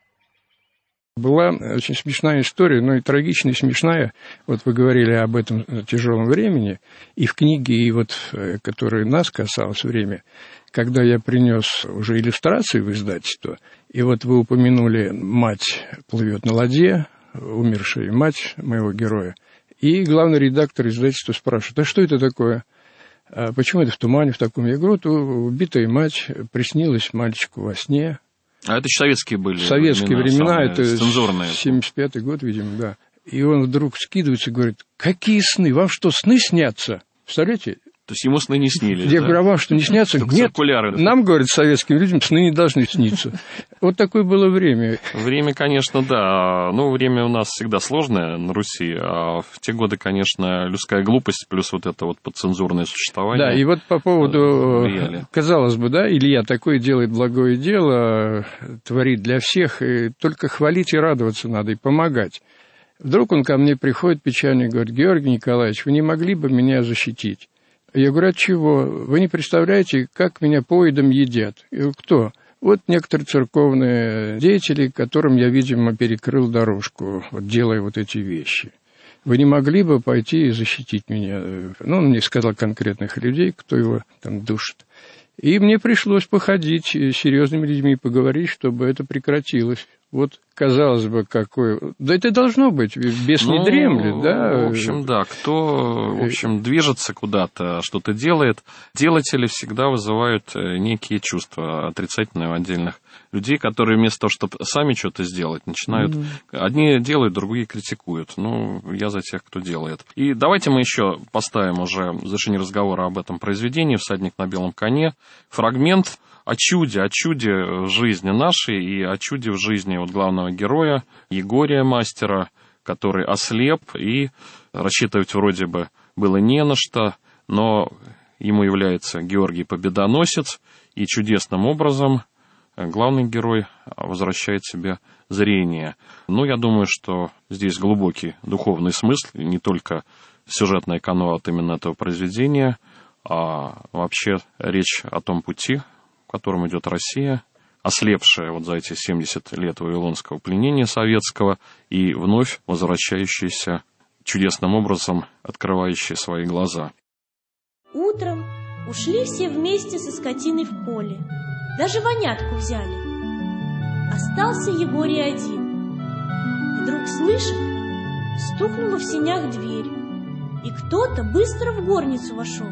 Была очень смешная история, но и трагичная, и смешная. Вот вы говорили об этом тяжелом времени, и в книге, и вот, которая нас касалось время, когда я принес уже иллюстрации в издательство, и вот вы упомянули, мать плывет на ладье, умершая мать моего героя, и главный редактор издательства спрашивает: а что это такое? А почему это в тумане в таком? Я говорю: убитая мать приснилась мальчику во сне. А это еще советские были. Советские времена, это цензурные. 75-й год, видимо, да. И он вдруг скидывается и говорит: какие сны? Вам что, сны снятся? Представляете? То есть ему сны не снились, Я да? говорю: а вам что, не снятся? Только нет, циркуляры. нам, говорят, советским людям сны не должны сниться. Вот такое было время. Время, конечно, да. Ну, время у нас всегда сложное на Руси. А в те годы, конечно, людская глупость плюс вот это вот подцензурное существование. Да, и вот по поводу, влияли. казалось бы, да, Илья такое делает благое дело, творит для всех, и только хвалить и радоваться надо, и помогать. Вдруг он ко мне приходит печально и говорит: Георгий Николаевич, вы не могли бы меня защитить? Я говорю: от чего? Вы не представляете, как меня поедом едят. Я говорю: кто? Вот некоторые церковные деятели, которым я, видимо, перекрыл дорожку, вот делая вот эти вещи. Вы не могли бы пойти и защитить меня? Ну, он мне сказал конкретных людей, кто его там душит. И мне пришлось походить с серьезными людьми, поговорить, чтобы это прекратилось. Вот, казалось бы, какое... Да это должно быть, бес не дремлет, да? В общем, да, кто, в общем, движется куда-то, что-то делает, делатели всегда вызывают некие чувства отрицательные у отдельных людей, которые вместо того, чтобы сами что-то сделать, начинают... Одни делают, другие критикуют. Ну, я за тех, кто делает. И давайте мы еще поставим уже в завершении разговора об этом произведении «Всадник на белом коне» фрагмент о чуде в жизни нашей и о чуде в жизни вот главного героя Егория Мастера, который ослеп, и рассчитывать вроде бы было не на что, но ему является Георгий Победоносец, и чудесным образом главный герой возвращает себе зрение. Ну, я думаю, что здесь глубокий духовный смысл, не только сюжетная канва от именно этого произведения, а вообще речь о том пути, в котором идет Россия, ослепшая вот за эти 70 лет вавилонского пленения советского и вновь возвращающаяся чудесным образом, открывающая свои глаза. Утром ушли все вместе со скотиной в поле. Даже вонятку взяли. Остался Егорий один. Вдруг слышит, стукнула в сенях дверь, и кто-то быстро в горницу вошел.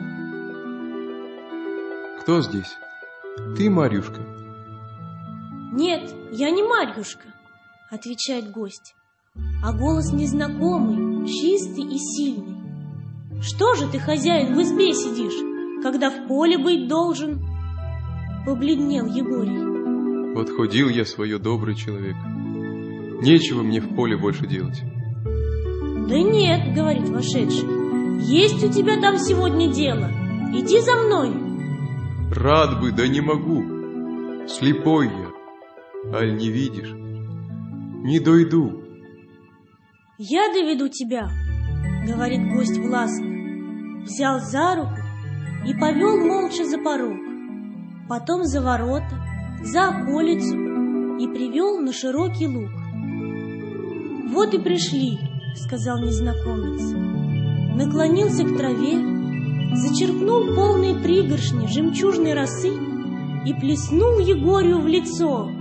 Кто здесь? Ты, Марьюшка? Нет, я не Марьюшка, отвечает гость, а голос незнакомый, чистый и сильный. Что же ты, хозяин, в избе сидишь, когда в поле быть должен? Побледнел Егорий. Отходил я свое, добрый человек. Нечего мне в поле больше делать. Да нет, говорит вошедший, есть у тебя там сегодня дело. Иди за мной. Рад бы, да не могу. Слепой я. Аль не видишь? Не дойду. Я доведу тебя, говорит гость властно. Взял за руку и повел молча за порог, потом за ворота, за околицу и привел на широкий луг. Вот и пришли, сказал незнакомец. Наклонился к траве, зачерпнул полные пригоршни жемчужной росы и плеснул Егорию в лицо.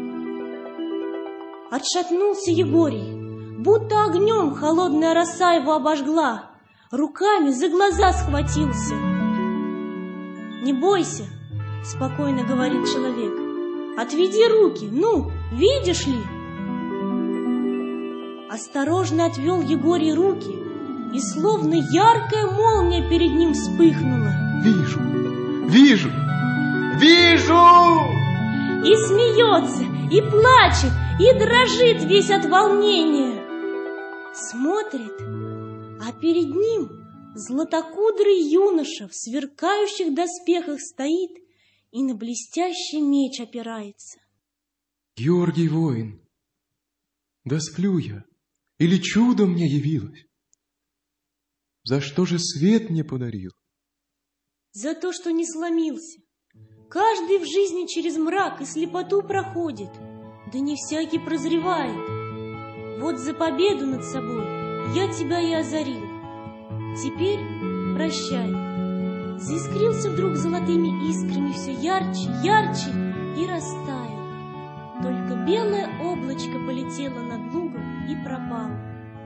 Отшатнулся Егорий, будто огнем холодная роса его обожгла, руками за глаза схватился. «Не бойся», — спокойно говорит человек, — «отведи руки, ну, видишь ли?» Осторожно отвел Егорий руки, и словно яркая молния перед ним вспыхнула. «Вижу, вижу, вижу!» И смеется, и плачет, и дрожит весь от волнения. Смотрит, а перед ним златокудрый юноша в сверкающих доспехах стоит и на блестящий меч опирается. «Георгий воин, да сплю я, или чудо мне явилось? За что же свет мне подарил?» За то, что не сломился. Каждый в жизни через мрак и слепоту проходит, да не всякий прозревает. Вот за победу над собой я тебя и озарил. Теперь прощай. Заискрился вдруг золотыми искрами все ярче, ярче и растаял. Только белое облачко полетело над лугом и пропало.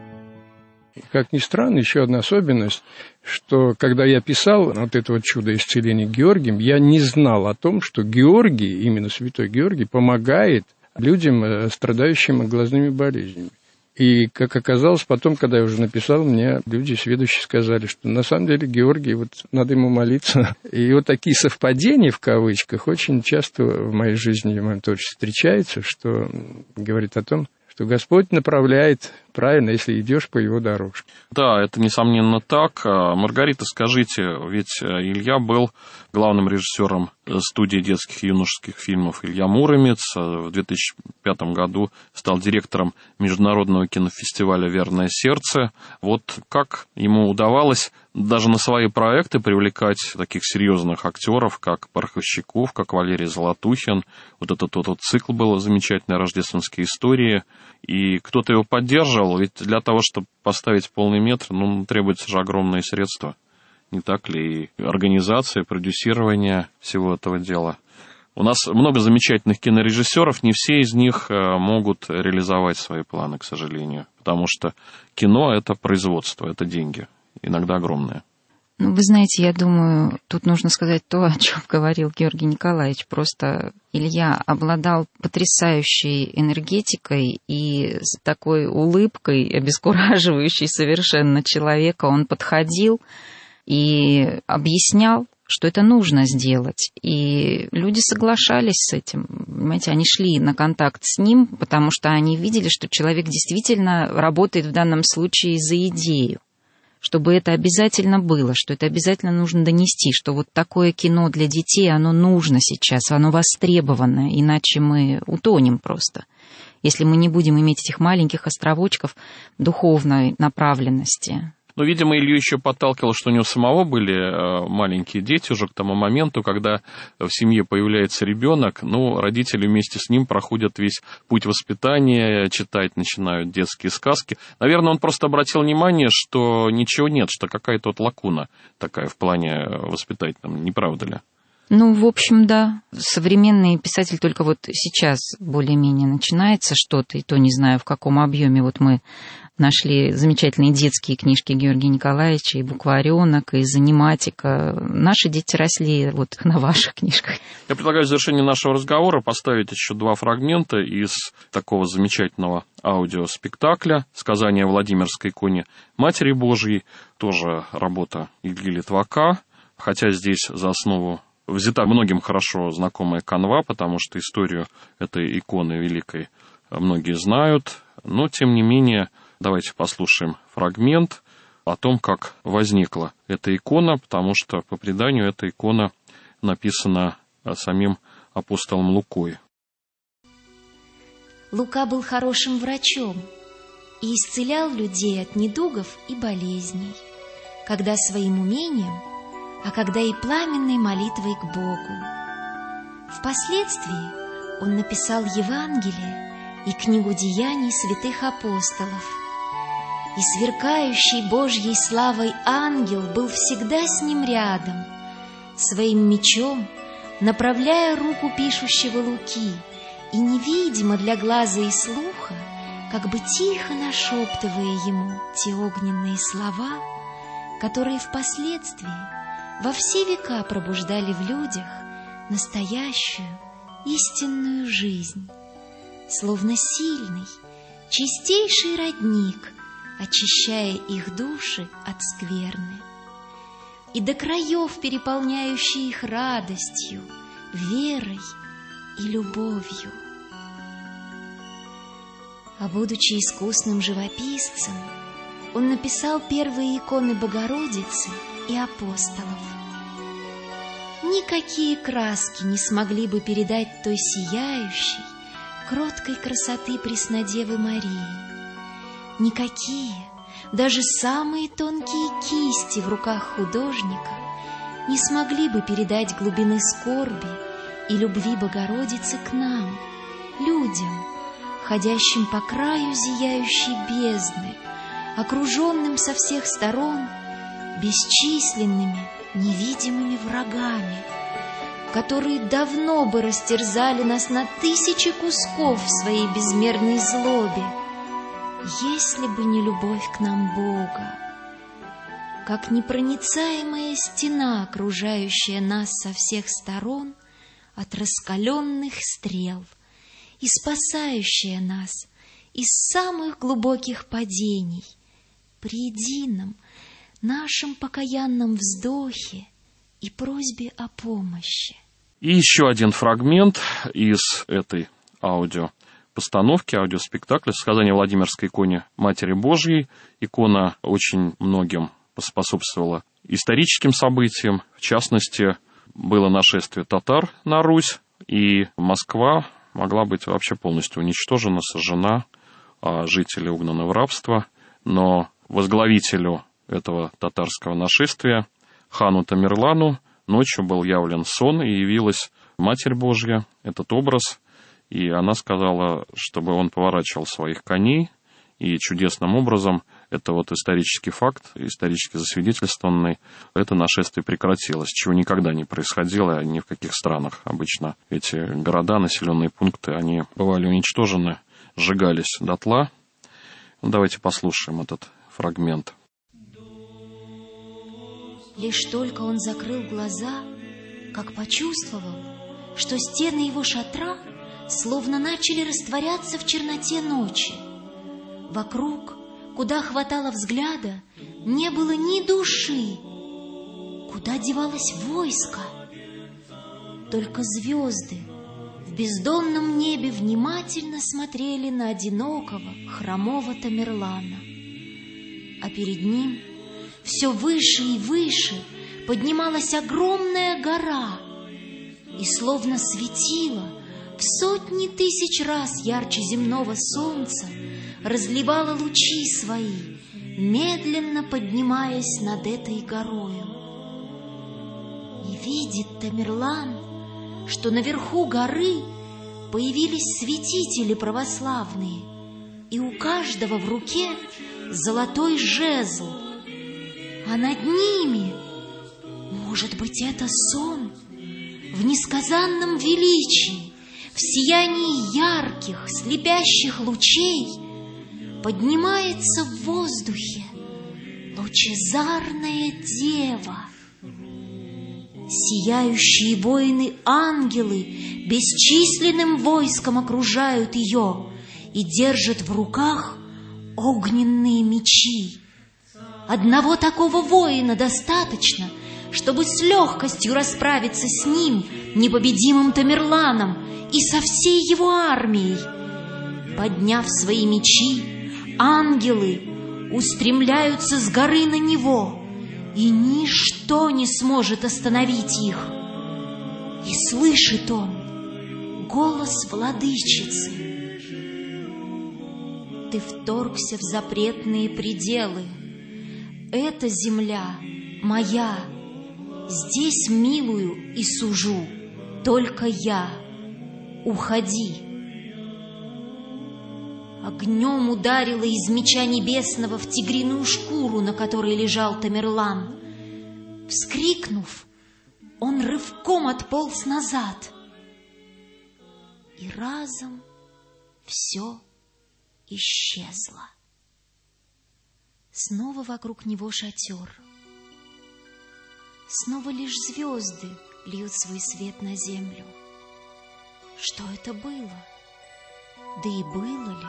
Как ни странно, еще одна особенность, что когда я писал вот это вот чудо исцеления Георгием, я не знал о том, что Георгий, именно святой Георгий, помогает людям, страдающим глазными болезнями. И, как оказалось, потом, когда я уже написал, мне люди сведущие сказали, что на самом деле Георгий, вот надо ему молиться. И вот такие совпадения, в кавычках, очень часто в моей жизни, в моем творчестве встречаются, что говорит о том, что Господь направляет правильно, если идешь по его дорожке. Да, это несомненно так. Маргарита, скажите, ведь Илья был главным режиссером студии детских и юношеских фильмов «Илья Муромец». В 2005 году стал директором международного кинофестиваля «Верное сердце». Вот как ему удавалось даже на свои проекты привлекать таких серьезных актеров, как Пороховщиков, как Валерий Золотухин. Вот этот вот цикл был замечательной рождественской истории. И кто-то его поддерживал, ведь для того, чтобы поставить полный метр, требуются же огромные средства. Не так ли? И организация, продюсирование всего этого дела. У нас много замечательных кинорежиссеров, не все из них могут реализовать свои планы, к сожалению. Потому что кино – это производство, это деньги, иногда огромные. Ну, вы знаете, я думаю, тут нужно сказать то, о чем говорил Георгий Николаевич. Просто Илья обладал потрясающей энергетикой и с такой улыбкой, обескураживающей совершенно человека. Он подходил и объяснял, что это нужно сделать. И люди соглашались с этим. Понимаете, они шли на контакт с ним, потому что они видели, что человек действительно работает в данном случае за идею. Чтобы это обязательно было, что это обязательно нужно донести, что вот такое кино для детей, оно нужно сейчас, оно востребовано, иначе мы утонем просто, если мы не будем иметь этих маленьких островочков духовной направленности. Но, видимо, Илью еще подталкивало, что у него самого были маленькие дети уже к тому моменту, когда в семье появляется ребенок, родители вместе с ним проходят весь путь воспитания, читать начинают детские сказки. Наверное, он просто обратил внимание, что ничего нет, что какая-то вот лакуна такая в плане воспитательном, не правда ли? В общем, да. Современный писатель только вот сейчас более-менее начинается что-то, и то не знаю, в каком объеме. Вот мы нашли замечательные детские книжки Георгия Николаевича, и «Букваренок», и «Заниматика». Наши дети росли вот на ваших книжках. Я предлагаю в завершении нашего разговора поставить еще 2 фрагмента из такого замечательного аудиоспектакля «Сказание о Владимирской иконе Матери Божьей». Тоже работа Ильи Литвака, хотя здесь за основу взята многим хорошо знакомая канва, потому что историю этой иконы великой многие знают, но, тем не менее, давайте послушаем фрагмент о том, как возникла эта икона, потому что, по преданию, эта икона написана самим апостолом Лукой. Лука был хорошим врачом и исцелял людей от недугов и болезней, когда своим умением, а когда и пламенной молитвой к Богу. Впоследствии он написал Евангелие и книгу деяний святых апостолов. И сверкающий Божьей славой ангел был всегда с ним рядом, своим мечом направляя руку пишущего Луки, и невидимо для глаза и слуха, как бы тихо нашептывая ему те огненные слова, которые впоследствии во все века пробуждали в людях настоящую истинную жизнь, словно сильный, чистейший родник, очищая их души от скверны, и до краев переполняющий их радостью, верой и любовью. А будучи искусным живописцем, он написал первые иконы Богородицы и апостолов. Никакие краски не смогли бы передать той сияющей, кроткой красоты Преснодевы Марии. Никакие, даже самые тонкие кисти в руках художника не смогли бы передать глубины скорби и любви Богородицы к нам, людям, ходящим по краю зияющей бездны, окруженным со всех сторон бесчисленными невидимыми врагами, которые давно бы растерзали нас на 1000 кусков в своей безмерной злобе, если бы не любовь к нам Бога, как непроницаемая стена, окружающая нас со всех сторон от раскаленных стрел и спасающая нас из самых глубоких падений при едином нашем покаянном вздохе и просьбе о помощи. И еще один фрагмент из этой аудиопостановки, аудиоспектакля «Сказание о Владимирской иконе Матери Божьей». Икона очень многим поспособствовала историческим событиям. В частности, было нашествие татар на Русь, и Москва могла быть вообще полностью уничтожена, сожжена, а жители угнаны в рабство. Но возглавителю этого татарского нашествия, хану Тамерлану, ночью был явлен сон, и явилась Матерь Божья, этот образ, и она сказала, чтобы он поворачивал своих коней, и чудесным образом, это вот исторический факт, исторически засвидетельствованный, это нашествие прекратилось, чего никогда не происходило ни в каких странах. Обычно эти города, населенные пункты, они бывали уничтожены, сжигались дотла. Давайте послушаем этот фрагмент. Лишь только он закрыл глаза, как почувствовал, что стены его шатра словно начали растворяться в черноте ночи. Вокруг, куда хватало взгляда, не было ни души. Куда девалось войско? Только звезды в бездонном небе внимательно смотрели на одинокого, хромого Тамерлана. А перед ним все выше и выше поднималась огромная гора и словно светила в сотни тысяч раз ярче земного солнца, разливала лучи свои, медленно поднимаясь над этой горою. И видит Тамерлан, что наверху горы появились святители православные, и у каждого в руке золотой жезл, а над ними, может быть, это сон, в несказанном величии, в сиянии ярких, слепящих лучей поднимается в воздухе лучезарная дева. Сияющие воины-ангелы бесчисленным войском окружают ее и держат в руках огненные мечи. Одного такого воина достаточно, чтобы с легкостью расправиться с ним, непобедимым Тамерланом, и со всей его армией. Подняв свои мечи, ангелы устремляются с горы на него, и ничто не сможет остановить их. И слышит он голос владычицы: «Ты вторгся в запретные пределы. Эта земля моя. Здесь милую и сужу только я. Уходи». Огнем ударило из меча небесного в тигриную шкуру, на которой лежал Тамерлан. Вскрикнув, он рывком отполз назад. И разом все исчезло. Снова вокруг него шатер. Снова лишь звезды льют свой свет на землю. Что это было? Да и было ли?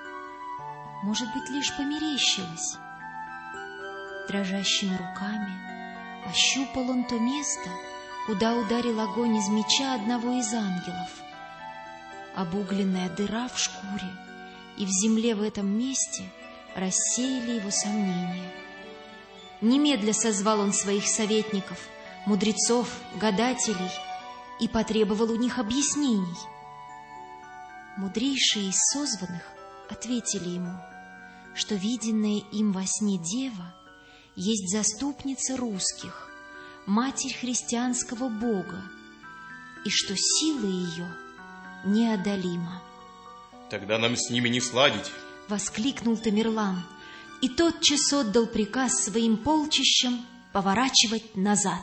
Может быть, лишь померещилось. Дрожащими руками ощупал он то место, куда ударил огонь из меча одного из ангелов. Обугленная дыра в шкуре и в земле в этом месте рассеяли его сомнения. Немедля созвал он своих советников, мудрецов, гадателей, и потребовал у них объяснений. Мудрейшие из созванных ответили ему, что виденная им во сне дева есть заступница русских, матерь христианского Бога, и что сила ее неодолима. «Тогда нам с ними не сладить!» — воскликнул Тамерлан, и тотчас отдал приказ своим полчищам поворачивать назад.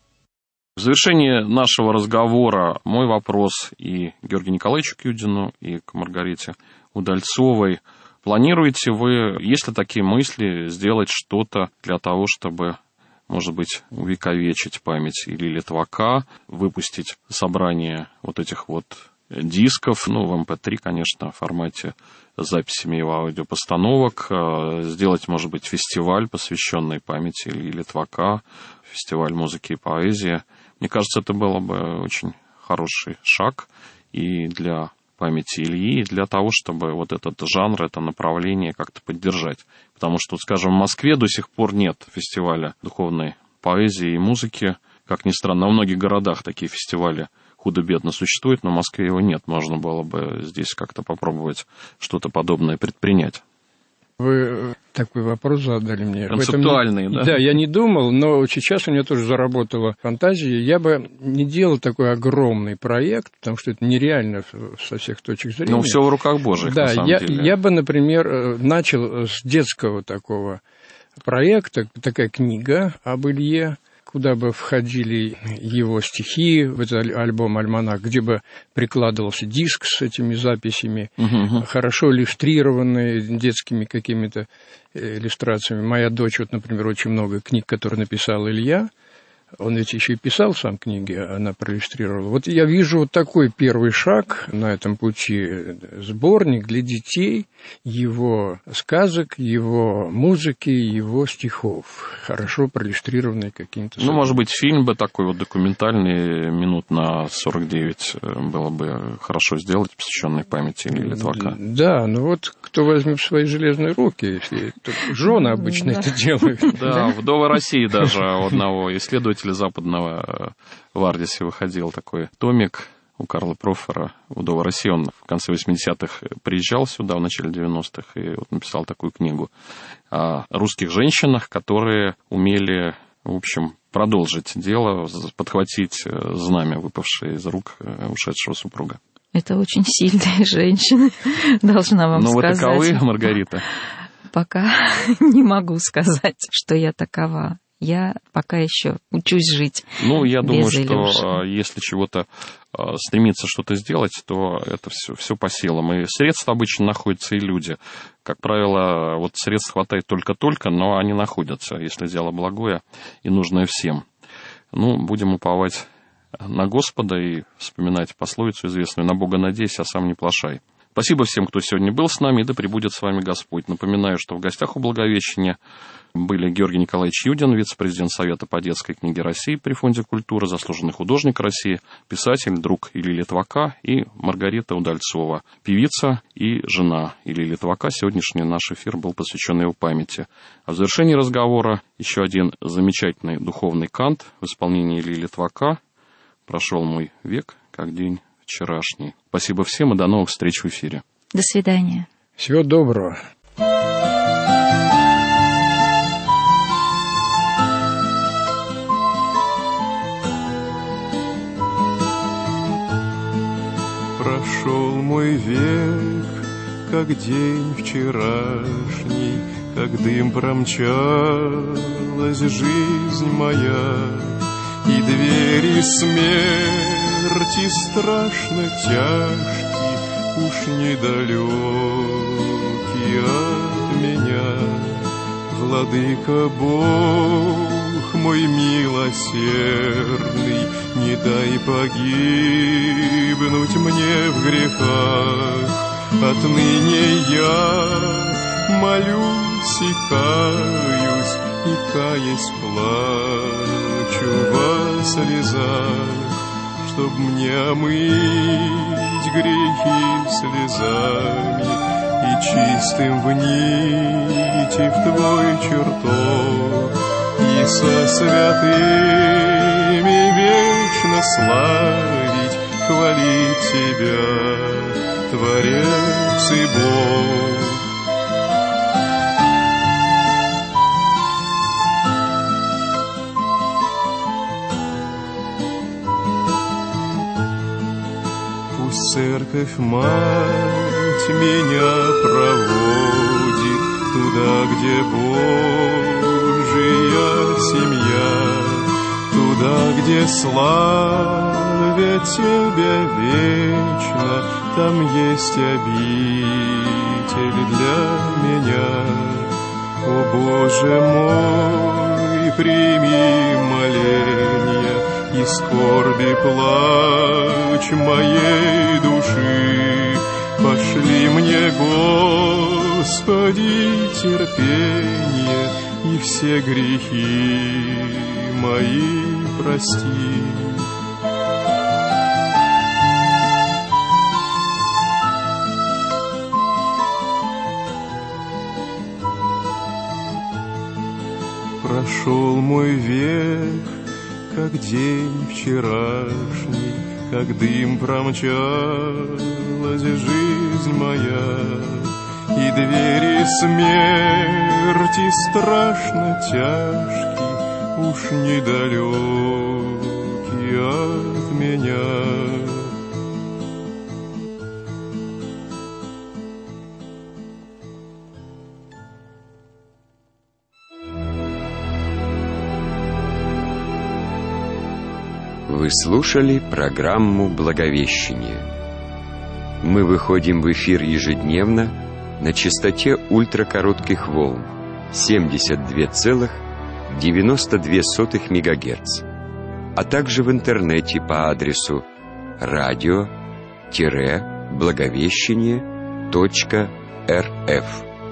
В завершение нашего разговора мой вопрос и Георгию Николаевичу Кюдину, и к Маргарите Удальцовой. Планируете вы, есть ли такие мысли, сделать что-то для того, чтобы, может быть, увековечить память Ильи Литвака, выпустить собрание вот этих вот дисков, в MP3, конечно, в формате с записями его аудиопостановок, сделать, может быть, фестиваль, посвященный памяти Ильи Литвака, фестиваль музыки и поэзии. Мне кажется, это было бы очень хороший шаг и для памяти Ильи, и для того, чтобы вот этот жанр, это направление как-то поддержать. Потому что, скажем, в Москве до сих пор нет фестиваля духовной поэзии и музыки. Как ни странно, во многих городах такие фестивали худо-бедно существуют, но в Москве его нет. Можно было бы здесь как-то попробовать что-то подобное предпринять. Вы такой вопрос задали мне. Концептуальный, да? Да, я не думал, но сейчас у меня тоже заработала фантазия. Я бы не делал такой огромный проект, потому что это нереально со всех точек зрения. Ну, все в руках Божьих, да, на самом деле. Я бы, например, начал с детского такого проекта, такая книга об Илье, куда бы входили его стихи, в этот альбом «Альманах», где бы прикладывался диск с этими записями, хорошо иллюстрированные детскими какими-то иллюстрациями. Моя дочь, вот, например, очень много книг, которые написал Илья, Он ведь еще и писал сам книги, она проиллюстрировала. Вот я вижу вот такой первый шаг на этом пути. Сборник для детей, его сказок, его музыки, его стихов. Хорошо проиллюстрированный каким-то... Ну, может быть, фильм бы такой вот документальный, минут на 49, было бы хорошо сделать, посвященный памяти Ильи Литвака. Да, ну вот кто возьмет в свои железные руки, если жены обычно это делают. Да, «Вдова России» даже у одного исследователя западного в Ардисе выходил такой томик у Карла Профера «Вдова России». Он в конце 80-х приезжал сюда, в начале 90-х, и вот написал такую книгу о русских женщинах, которые умели, в общем, продолжить дело, подхватить знамя, выпавшее из рук ушедшего супруга. Это очень сильные женщины, должна вам сказать. Но вы таковы, Маргарита? Пока не могу сказать, что я такова. Я пока еще учусь жить. Ну, я думаю, без Илюши. Что если чего-то стремиться что-то сделать, то это все по силам. И средства обычно находятся, и люди. Как правило, вот средств хватает только-только, но они находятся, если дело благое и нужное всем. Ну, будем уповать на Господа и вспоминать пословицу известную: «На Бога надейся, а сам не плашай». Спасибо всем, кто сегодня был с нами, и да пребудет с вами Господь. Напоминаю, что в гостях у Благовещения были Георгий Николаевич Юдин, вице-президент Совета по детской книге России при Фонде культуры, заслуженный художник России, писатель, друг Ильи Литвака, и Маргарита Удальцова, певица и жена Ильи Литвака. Сегодняшний наш эфир был посвящен его памяти. А в завершении разговора еще один замечательный духовный кант в исполнении Ильи Литвака «Прошел мой век, как день вчерашний». Спасибо всем и до новых встреч в эфире. До свидания. Всего доброго. Прошел мой век, как день вчерашний, как дым промчалась жизнь моя, и двери смерти страшно тяжкие, уж недалекие от меня. Владыка Бог мой милосердный, не дай погибнуть мне в грехах. Отныне я молюсь и каюсь, и каясь плачу во слезах, чтоб мне омыть грехи слезами и чистым внити в твой чертог, и со святыми вечно славить, хвалить тебя, Творец и Бог. Церковь мать меня проводит туда, где Божия семья, туда, где славят тебя вечно, там есть обитель для меня. О Боже мой, прими моления и скорби плач моей души. Пошли мне, Господи, терпение, и все грехи мои прости. Прошел мой век, как день вчерашний, как дым промчалась жизнь моя, и двери смерти страшно тяжкие, уж недалекие от меня. Вы слушали программу «Благовещение». Мы выходим в эфир ежедневно на частоте ультракоротких волн 72,92 МГц. а также в интернете по адресу radio-благовещение.рф.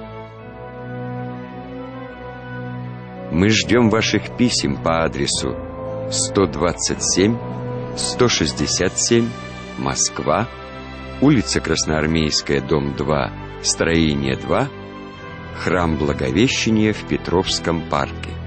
Мы ждем ваших писем по адресу 127 167 Москва, улица Красноармейская, дом 2, строение 2, Храм Благовещения в Петровском парке.